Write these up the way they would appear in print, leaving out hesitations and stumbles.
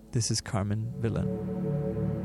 This is Carmen Villan.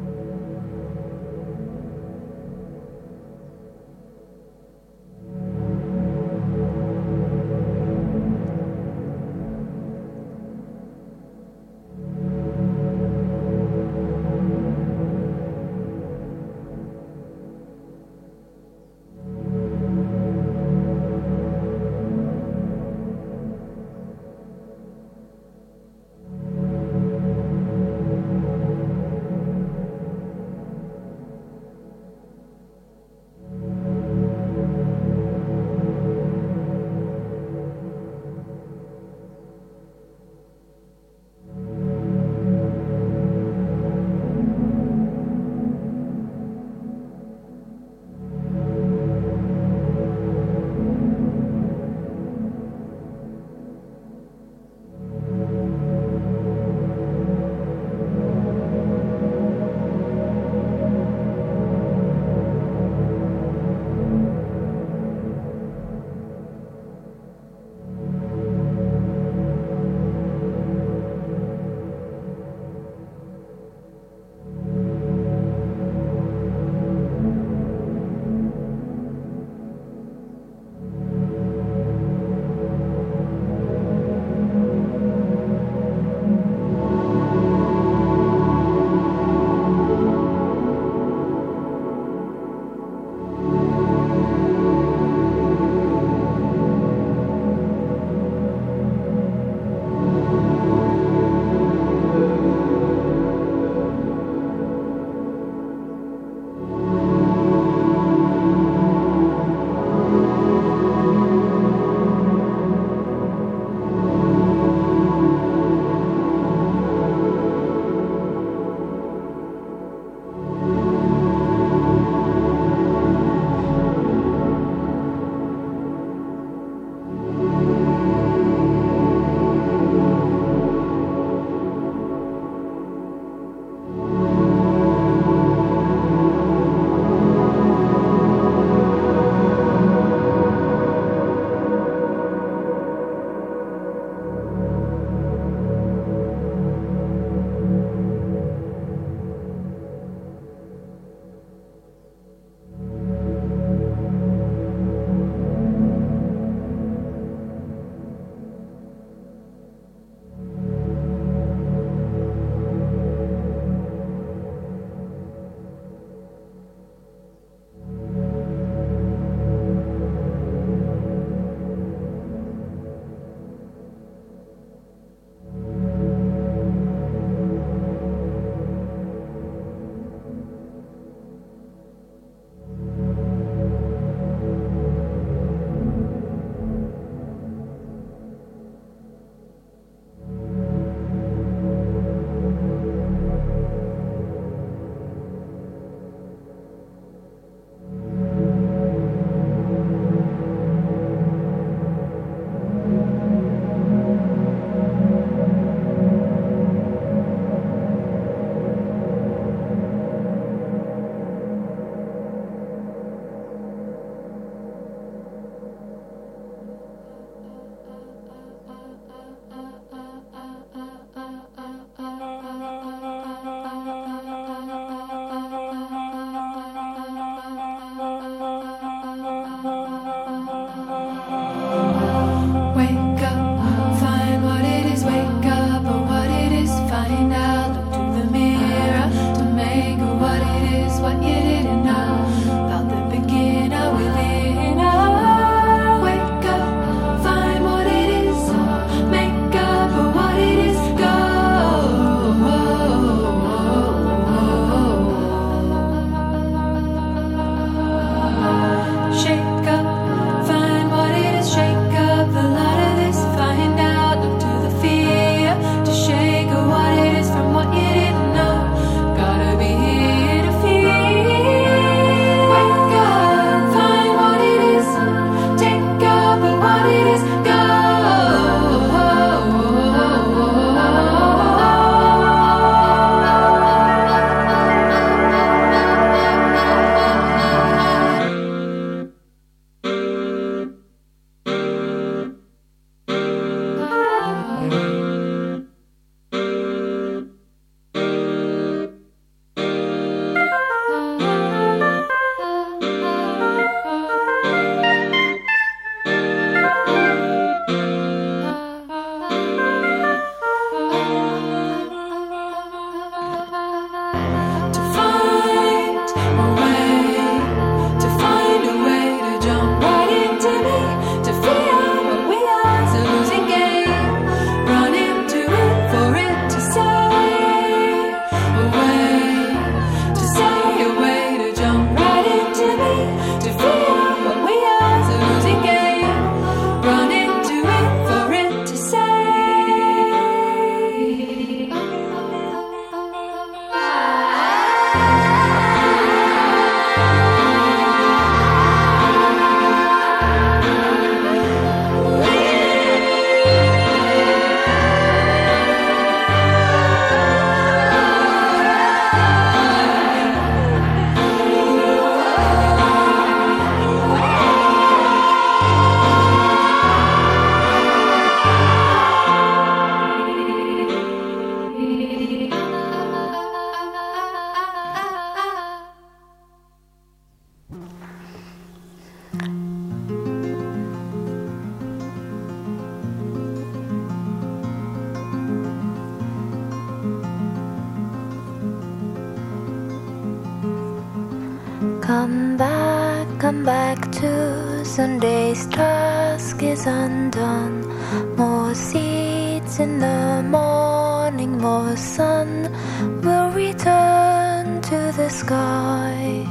Come back to Sunday's task is undone. More seeds in the morning, more sun will return to the sky.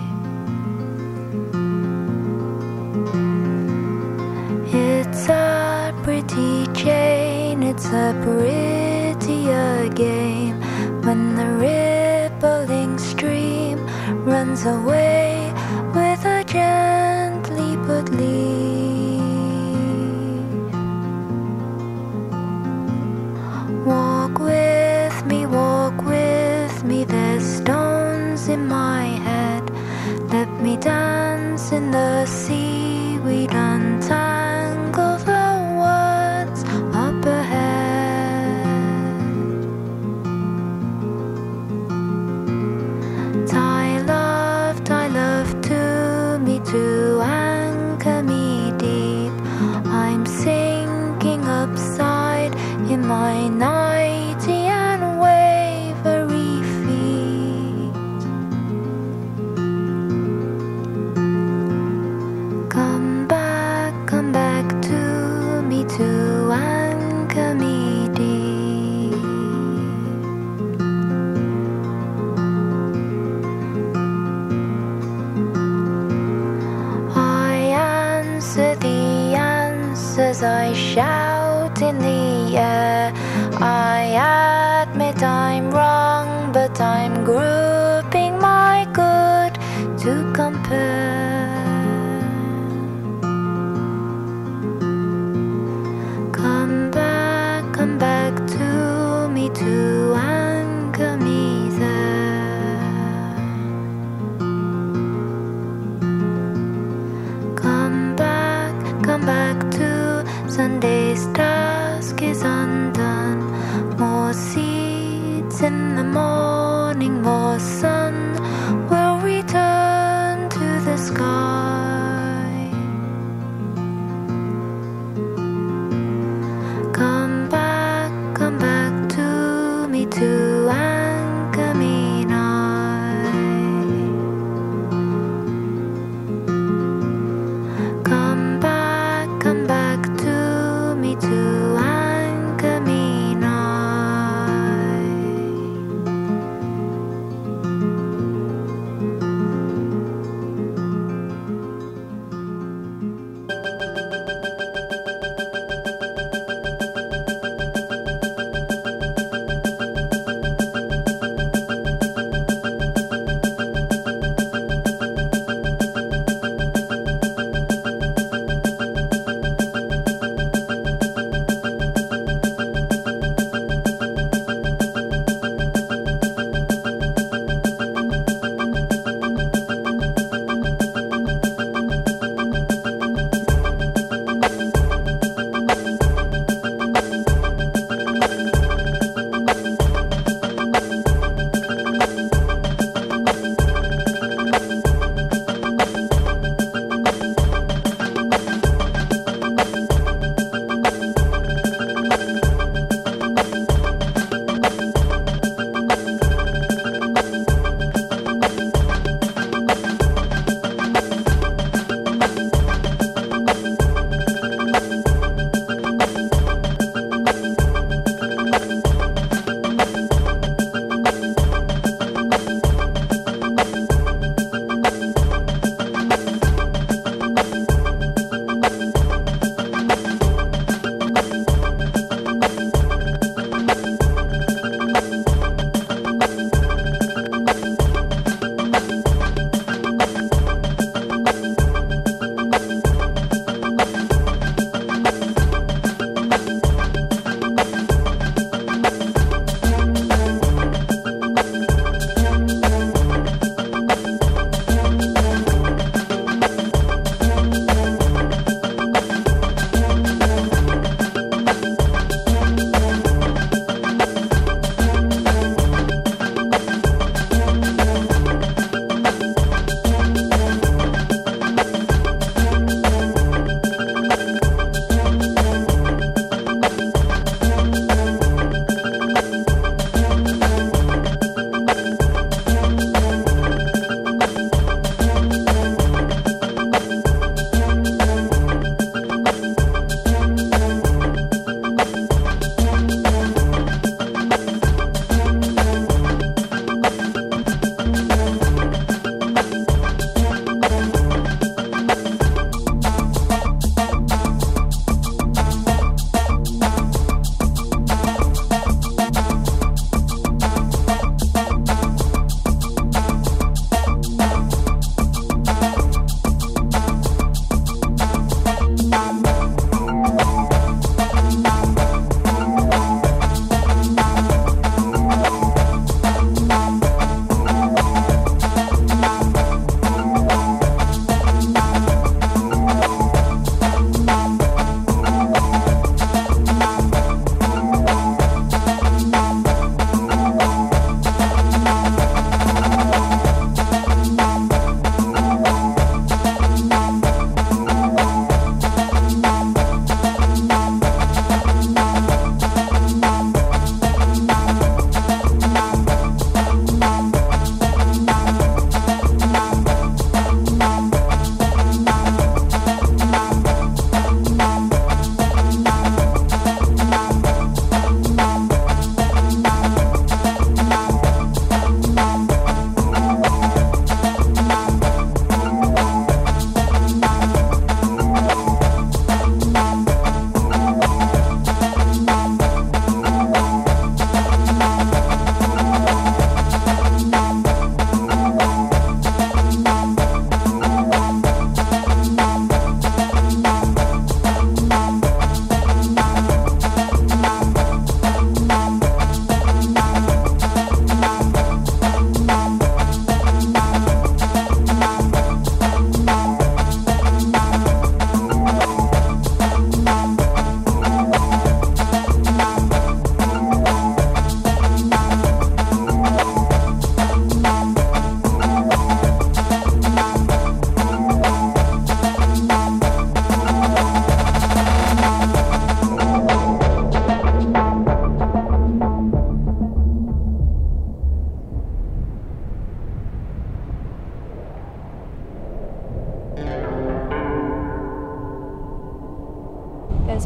It's a pretty chain, it's a prettier game when the rippling stream runs away with a gently put leaf. Walk with me, there's stones in my head. Let me dance in the seaweed, untangle the words up ahead. Tie love to me to anchor me deep. I'm sinking upside in my nighty and wavery feet. Come back to me to anchor me deep. I answer the answers I shout in the air. I admit I'm wrong, but I'm grouping my good to compare. Come back to me to anchor me there. Come back to Sunday's task is undone. More seeds in the morning, more sun will return to the sky. Come back to me to anchor me nigh. Come back to me to anchor me nigh.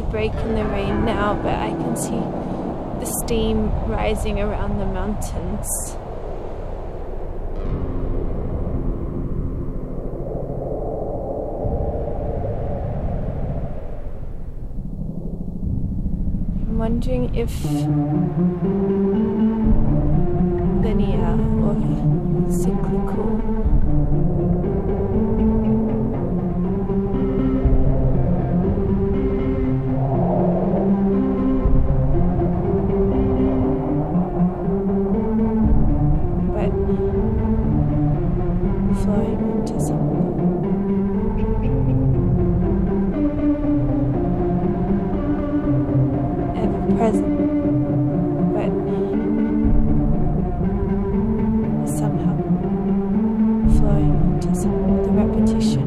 break in the rain now, but I can see the steam rising around the mountains. I'm wondering if linear or cyclical. Flowing into something ever present, but somehow flowing into the repetition.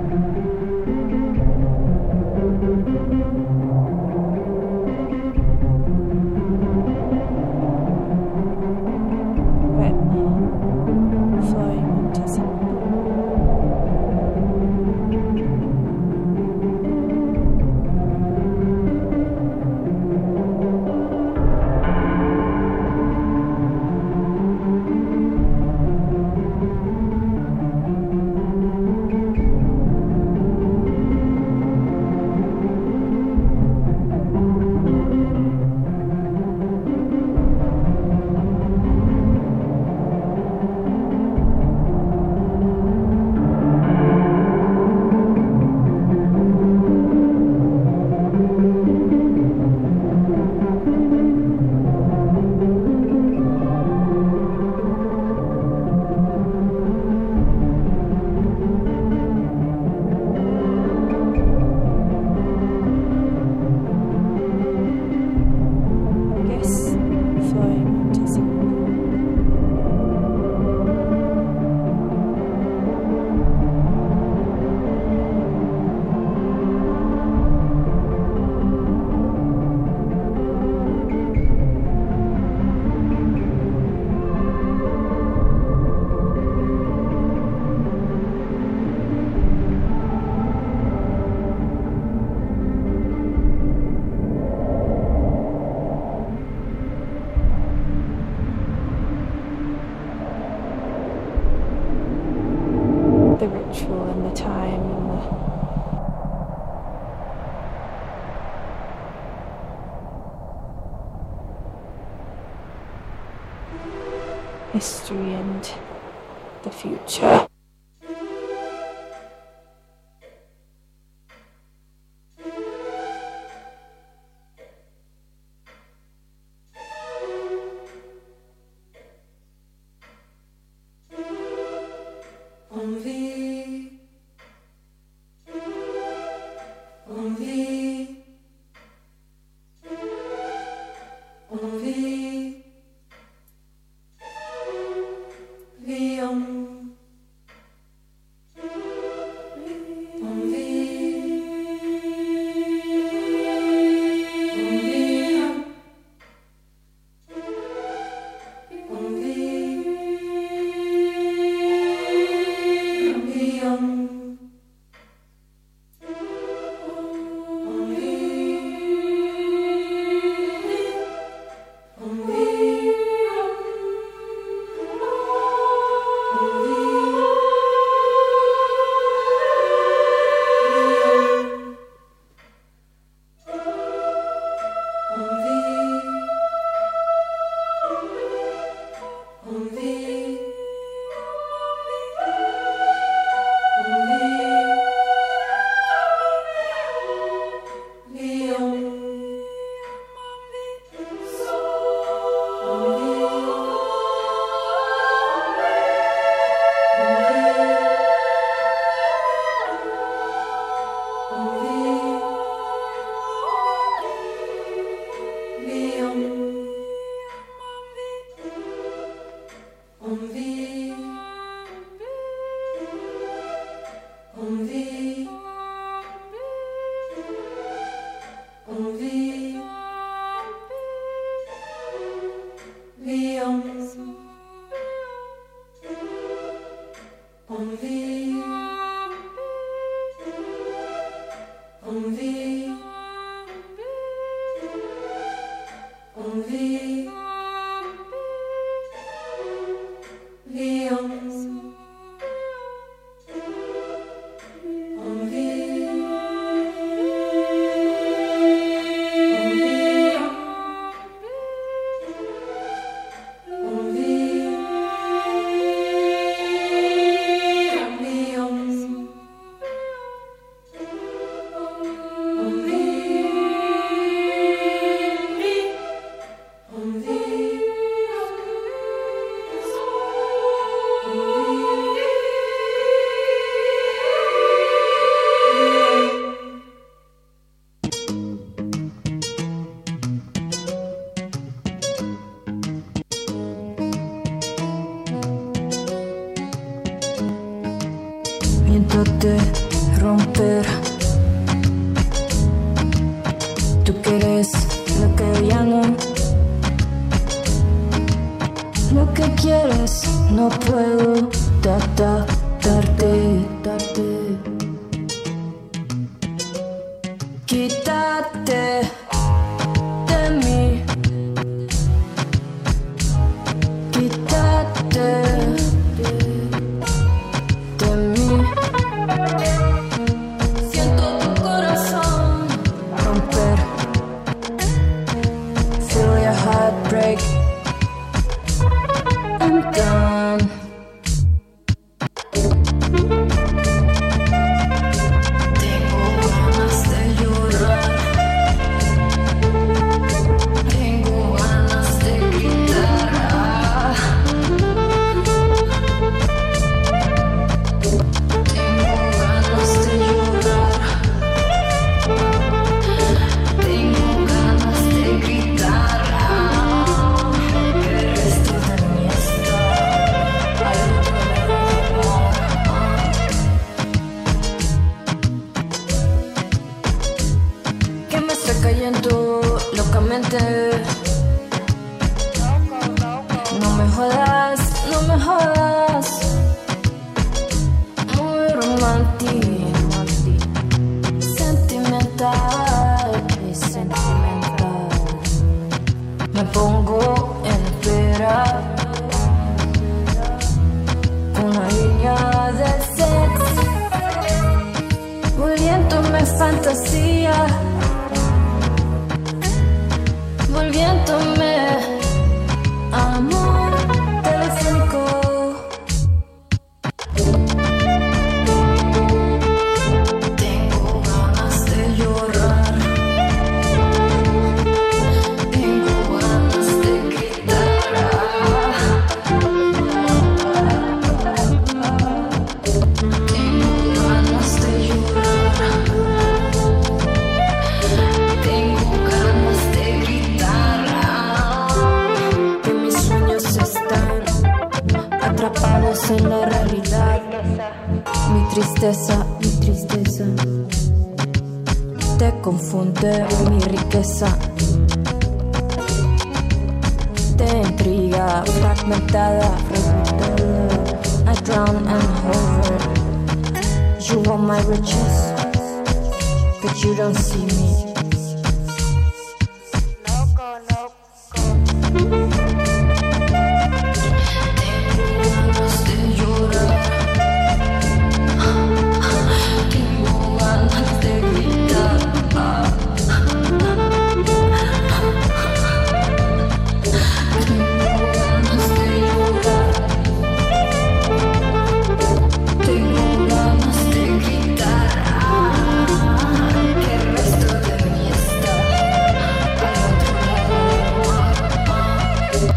But flowing into something. The ritual and the time and the history and the future. viéndote romper. Tú quieres lo que ya no. Lo que quieres no puedo darte. Quítate de mí. Quítate de mí. Siento tu corazón romper. Feel your heart break. I'm done. Tengo ganas de llorar. Tengo ganas de gritar. Tengo ganas de llorar. Tengo ganas de gritar. El resto de mí está al otro lado. Que me está cayendo locamente. No me jodas, no me jodas. Muy romántico, sentimental y sentimental. Me pongo entera. Una línea de sex, volviéndome fantasía, volviéndome amor telefónico. Tengo ganas de llorar. Tengo ganas de gritar. Tengo ganas de llorar. Tengo ganas de gritar. Que mis sueños están atrapados en la realidad. Mi tristeza te confunde mi riqueza. Te intriga fragmentada. I drown and hover. You want my riches, but you don't see me. Tengo ganas de llorar. Tengo ganas de gritar. Tengo ganas de llorar. Tengo ganas de gritar. Que el resto de mí está al otro lado.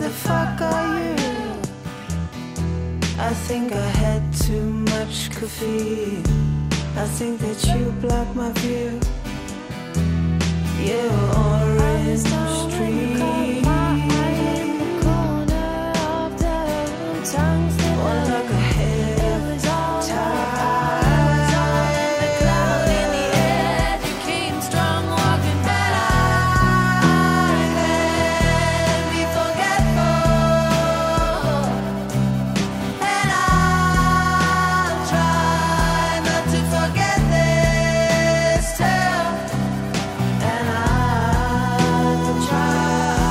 the fuck are you? I think I had too much coffee. I think that you blocked my view. Your orange tree. One look ahead of time. The cloud in the air, you came strong walking back. I can be forgetful, and I'll try not to forget this too. And I'll try.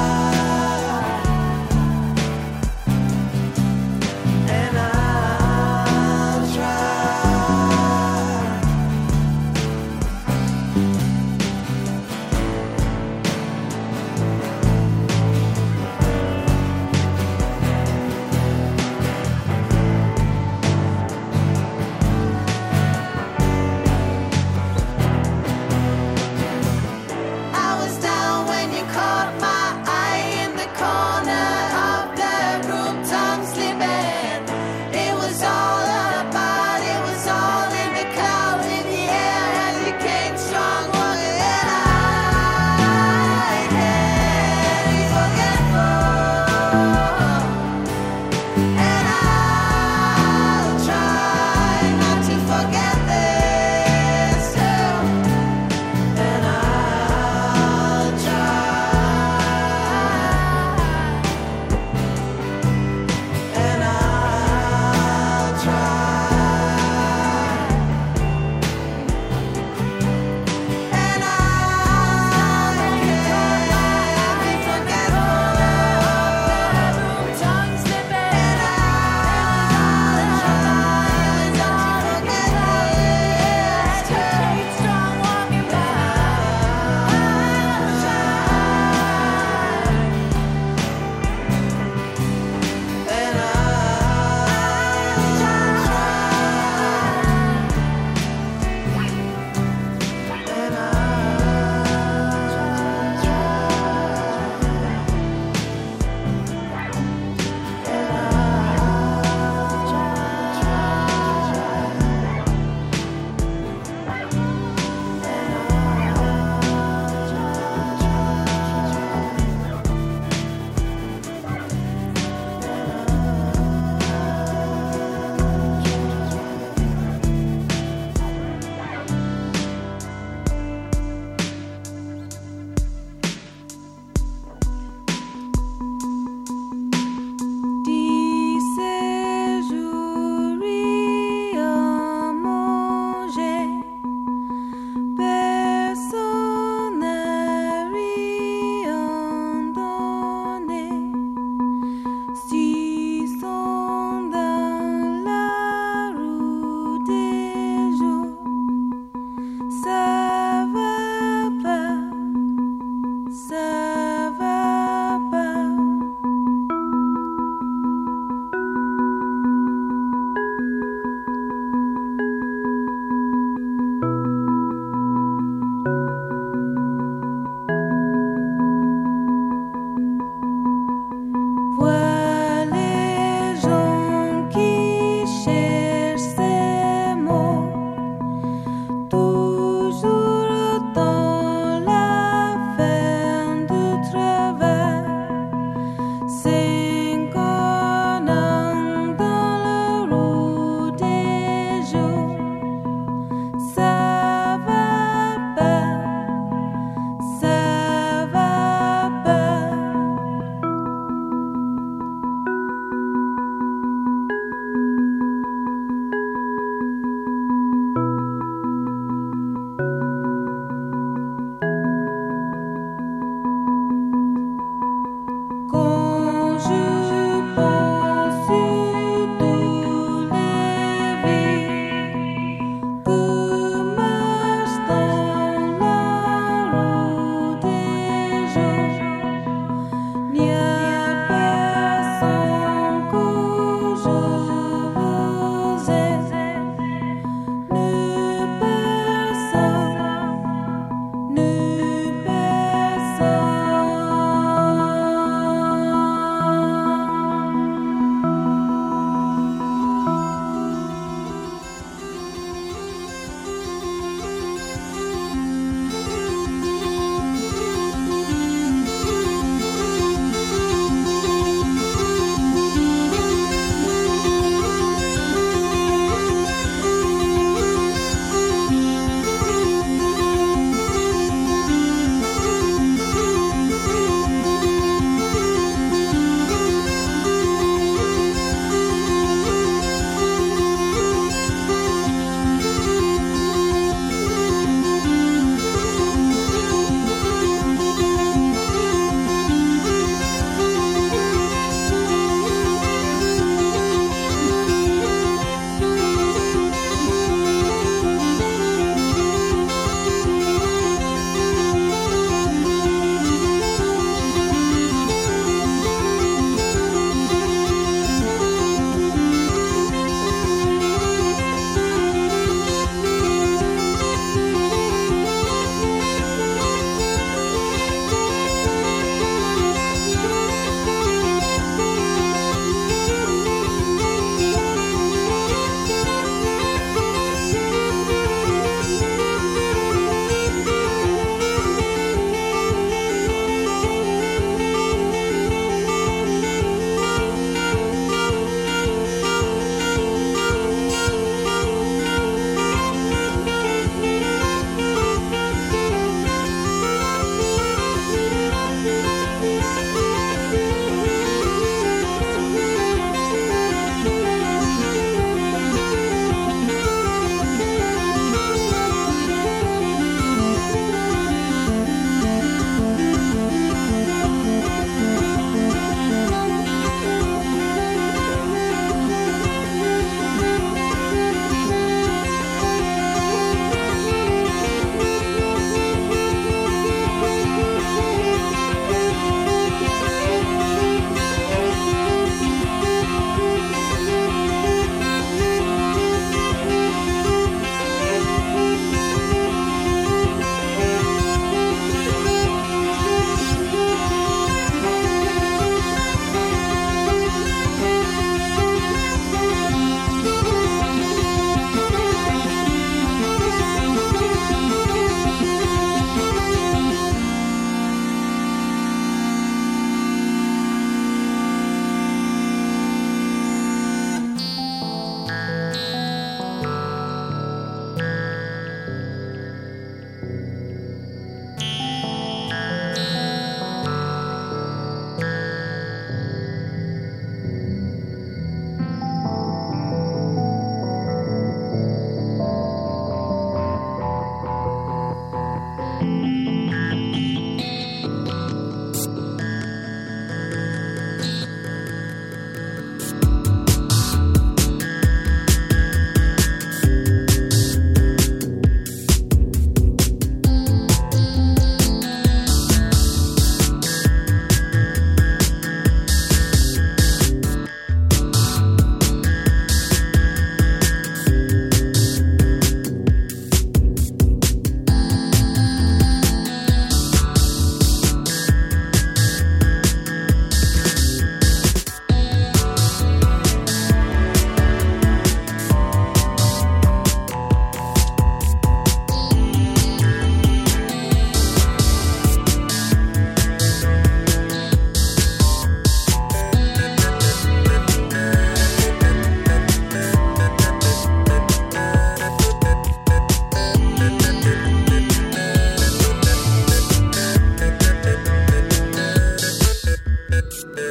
And I'll try. I was down when you caught my eye in the corner of the room, tongue slipping. It was all about, it was all in the cloud in the air as you came strong walking. And I can be forgetful, and I'll try not to forget this too. And I'll try. And I'll try. And I can be forgetful, Tongue slipping. and I'll try not to forget this too. Came strong walking back.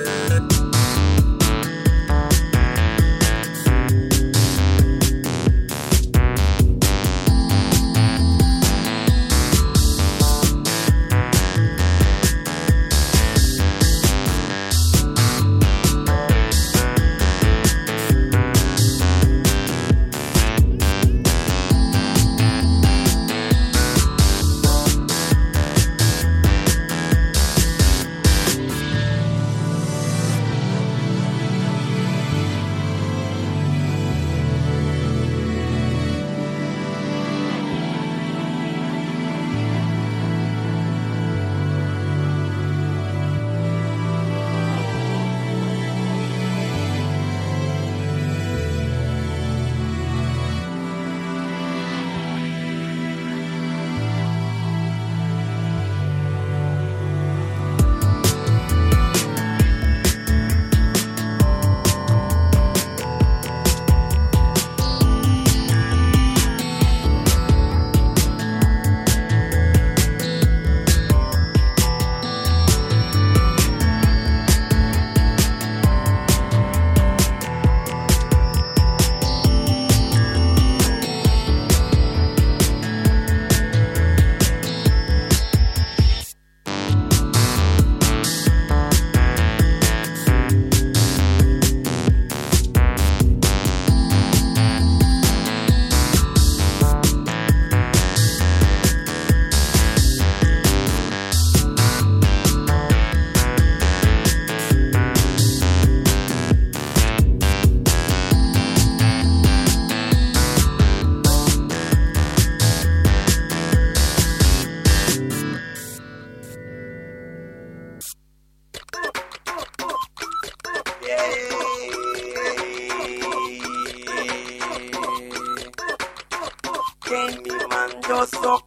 Quem me mandou só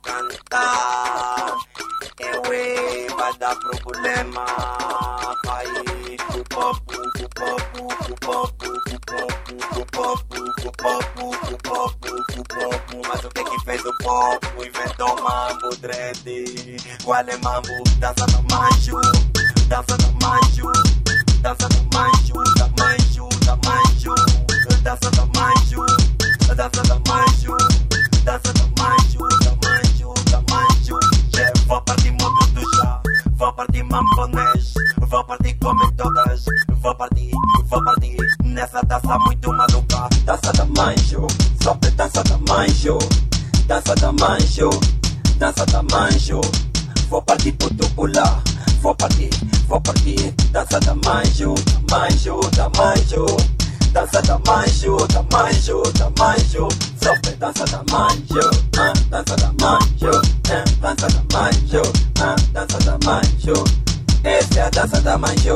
cantar? Eu vai dar problema. Vai pro popo, pro popo, pro popo, pro popo, pro popo, pro popo, pro popo, pro popo. Mas o que fez o popo? Inventou mambo dread. Qual é mambo? Dança do manjo, dança do manjo, dança do manjo, da manjo, da manjo, dança do manjo, dança do manjo. Dança da manjo, da manjo, da manjo. Yeah, vou partir modo do chá, vou partir mamponês, vou partir como todas, vou partir nessa dança muito maluca. Dança da manjo, sobre dança da manjo, dança da manjo, dança da manjo. Vou partir puto pular, vou partir, dança da manjo, da manjo, da manjo. Dança da manjo, da manjo, da manjo. Sobre dança da manjo, dança da manjo, dança da manjo, dança da manjo. Essa é a dança da manjo.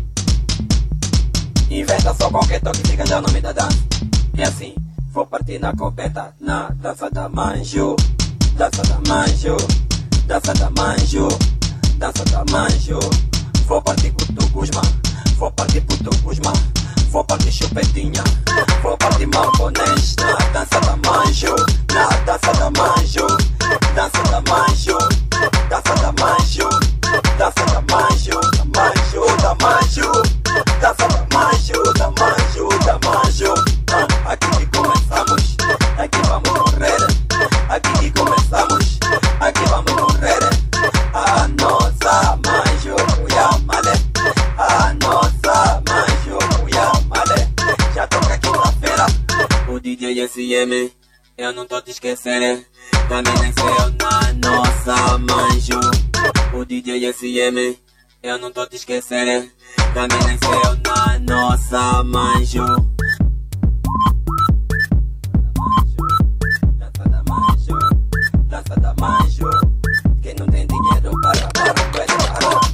Inventa só qualquer toque, fica já o nome da dança. E assim, vou partir na copeta, na dança da manjo. Dança da manjo, dança da manjo, dança da manjo. Vou partir puto Guzmã, vou partir puto Guzmã. Vou partir chupetinha, vou partir mamponês. Na dança da manjo, na dança da manjo, dança da manjo, dança da manjo, dança da manjo, da manjo, da manjo, dança da manjo, da manjo, da manjo. Aqui que começamos, aqui vamos morrer. Aqui que começamos, aqui vamos morrer. A nossa manjo, Yamale. A nossa manjo, já toca quinta-feira. O DJ SM, eu não tô te esquecendo. Também nasceu na nossa manjo. O DJ SM, eu não tô te esquecendo. Também nasceu na nossa manjo. Dança da manjo, dança da manjo. Quem não tem dinheiro para pode parar.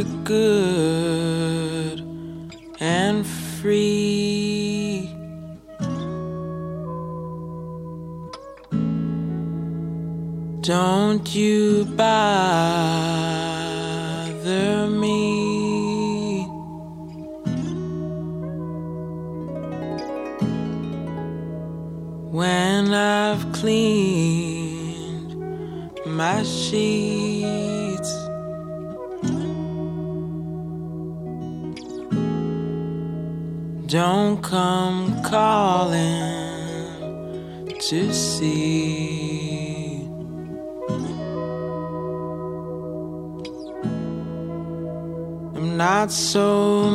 good and free. Don't you bother me. When I've cleaned my sheets, don't come calling to see. I'm not so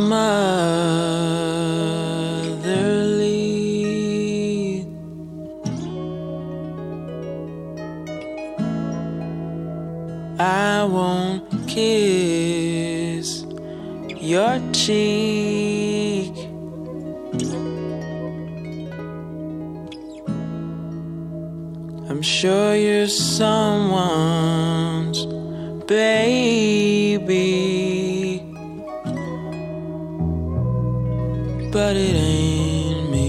motherly. I won't kiss your cheek. I'm sure you're someone's baby, but it ain't me.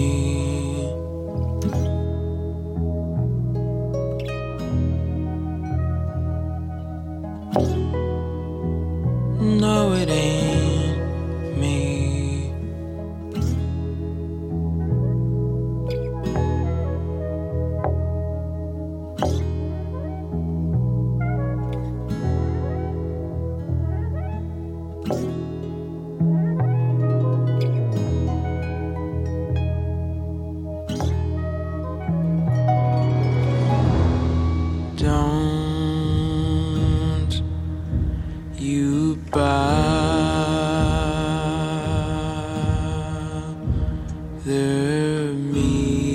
No, it ain't me. Don't you bother me.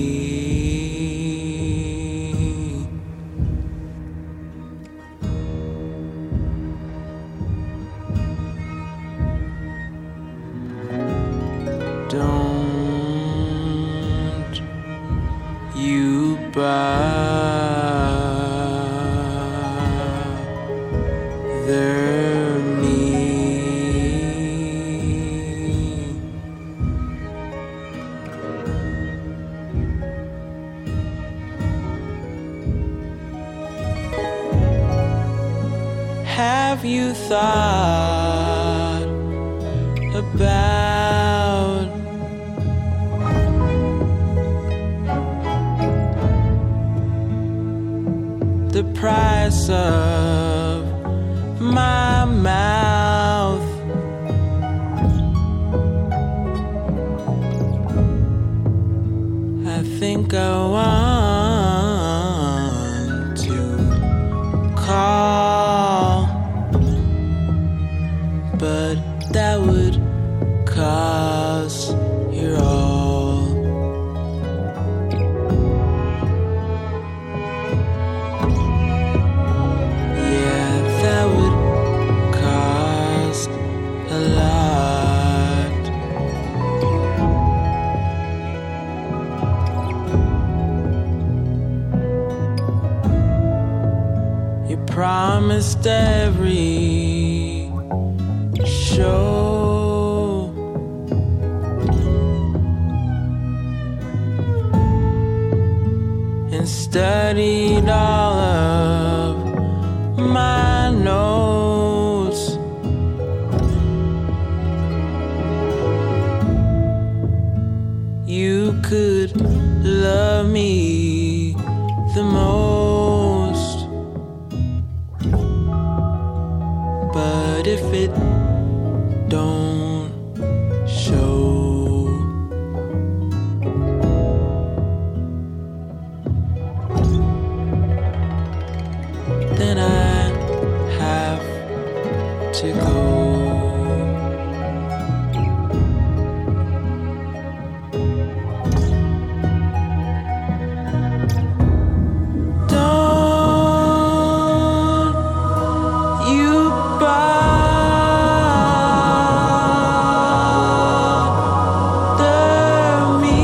Don't you bother me. Have you thought about the price of my mouth? I think I want to call, but that would cost your all. Yeah, that would cost a lot. You promised every show and studied all of my notes. You could love me the most, but if it don't show, then I have to go. Don't you bother me.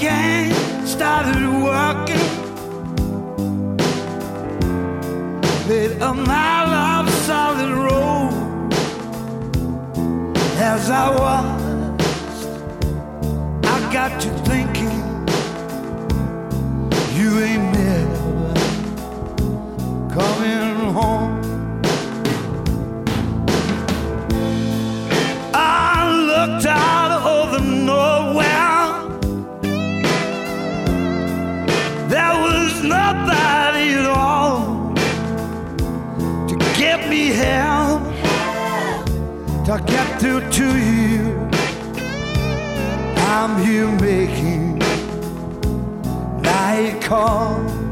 gang started working. Laid a mile of solid road. As I watched, I got to thinking, you ain't never coming home. I looked out over nowhere. There was nobody at all to get me help, to get through to you. I'm here making night call.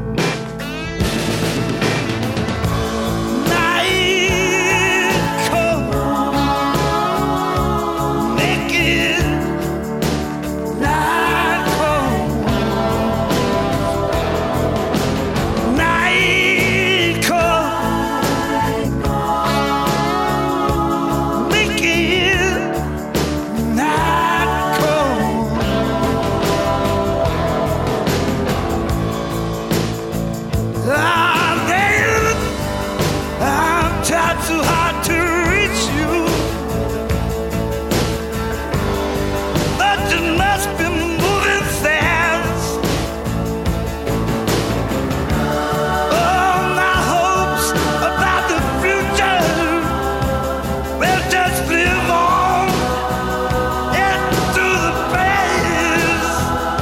Too hard to reach you, but you must be moving fast. All my hopes about the future will just live on into the past.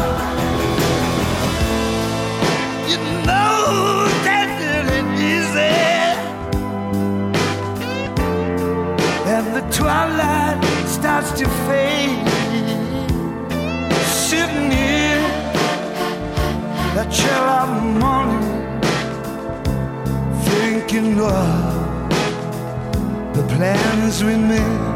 You know that it ain't easy. And the twilight starts to fade. Sitting here, that chill of morning, thinking of the plans we made.